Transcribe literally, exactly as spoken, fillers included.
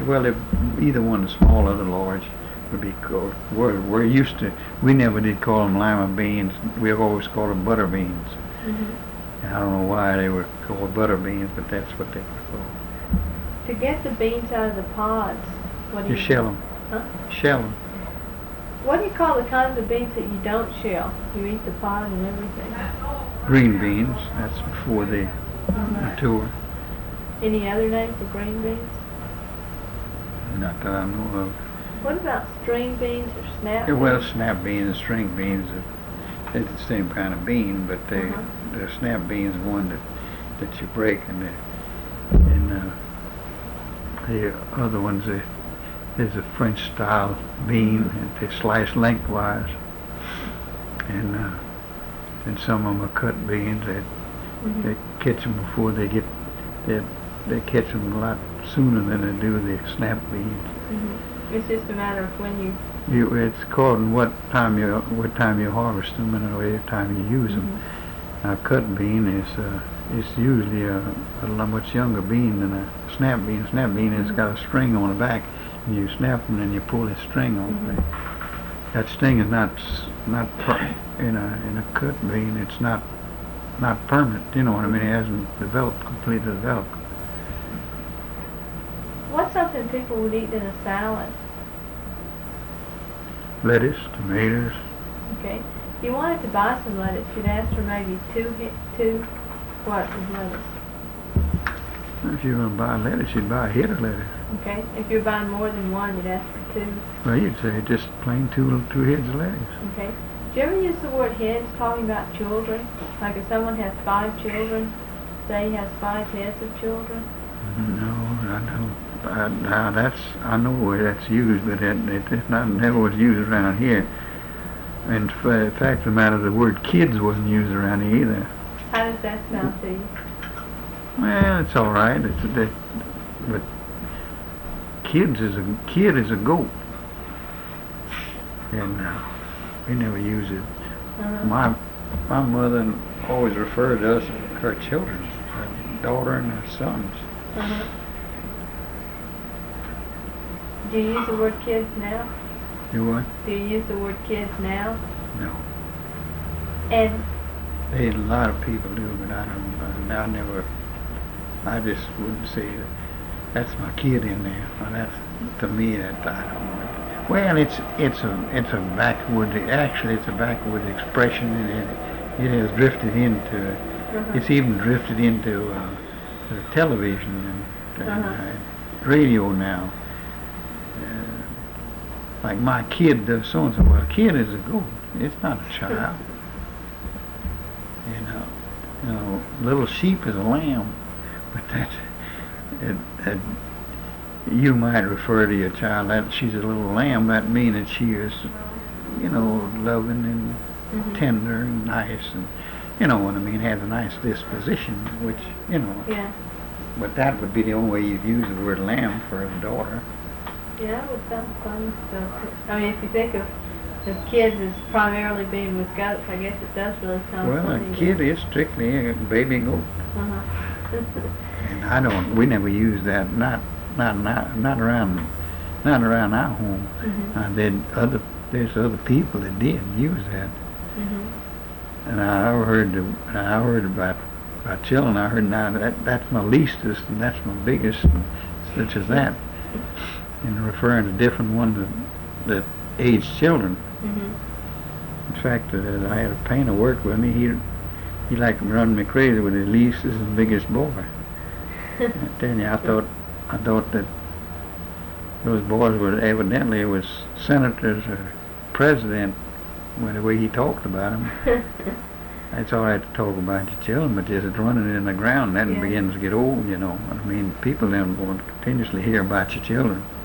well, if either one, the small or the large, would be called. We're, we're used to, we never did call them lima beans. We've always called them butter beans. Mm-hmm. And I don't know why they were called butter beans, but that's what they were called. To get the beans out of the pods, what do you, You shell them. Huh? Shell them. What do you call the kinds of beans that you don't shell? You eat the pod and everything. Green beans, that's before they Mm-hmm. mature. Any other name for green beans? Not that I know of. What about string beans or snap Yeah, well, beans? snap beans and string beans are they're the same kind of bean, but they Uh-huh. the snap beans is one that that you break, and the and uh, the other ones are, is a French style bean, and they slice lengthwise, and uh, and some of them are cut beans. They Mm-hmm. they catch them before they get they they catch them a lot sooner than they do the snap beans. Mm-hmm. It's just a matter of when you. You, it's according what time you what time you harvest them and what time you use them. Mm-hmm. Now, cut bean is uh, is usually a, a lot much younger bean than a snap bean. Snap bean has Mm-hmm. got a string on the back, and you snap them and you pull the string off. Mm-hmm. That string is not s- not per, in a in a cut bean. It's not not permanent. You know what I mean? It hasn't developed completely developed. What's something people would eat in a salad? Lettuce, tomatoes. Okay. If you wanted to buy some lettuce, you'd ask for maybe two hi- two what of lettuce. If you're going to buy lettuce, you'd buy a head of lettuce. Okay. If you're buying more than one, you'd ask for two. Well, you'd say just plain two two heads of lettuce. Okay. Do you ever use the word heads talking about children? Like if someone has five children, say he has five heads of children? No, I don't. I, now that's I know where that's used, but it, it, it's not never was used around here. In fa- fact of the matter, the word kids wasn't used around here either. How does that sound to you? Well, it's all right. It's a, it, but kids is a kid is a goat, and uh, we never use it. Uh-huh. My my mother always referred to us as her children, her daughter and her sons. Uh-huh. Do you use the word kids now? You what? Do you use the word kids now? No. And They, a lot of people do, but I don't. I never. I just wouldn't say that. That's my kid in there. Well, that's to me that I don't know. Well, it's it's a it's a backward. Actually, it's a backward expression, and it it has drifted into. uh-huh. It's even drifted into uh, the television and, and Uh-huh. uh, radio now. Uh, like my kid does so and so. Well, a kid is a goat. It's not a child. You know, you know, little sheep is a lamb, but that, it, that you might refer to your child that she's a little lamb. That means that she is, you know, loving and Mhm. tender and nice, and you know what I mean, has a nice disposition, which you know. Yeah. But that would be the only way you'd use the word lamb for a daughter. Yeah, that would sound funny. So, I mean, if you think of the kids as primarily being with goats, I guess it does really sound Well, funny. a kid is strictly a baby goat. Uh-huh. And I don't. We never use that. Not, not, not, not around, not around our home. Mhm. Uh, then other, there's other people that did use that. Mhm. And I heard, the, I heard about, about children. I heard now that that's my leastest and that's my biggest, and such as that. And referring to different ones that, that aged children. Mhm. In fact, uh, I had a painter work with me. He, he liked to run me crazy with his leastest and biggest boy. I tell you, I thought, I thought that those boys were evidently was senators or president, with the way he talked about them. It's all right to talk about your children, but just running it in the ground, that Yeah. begins to get old, you know. I mean, people then will continuously hear about your children.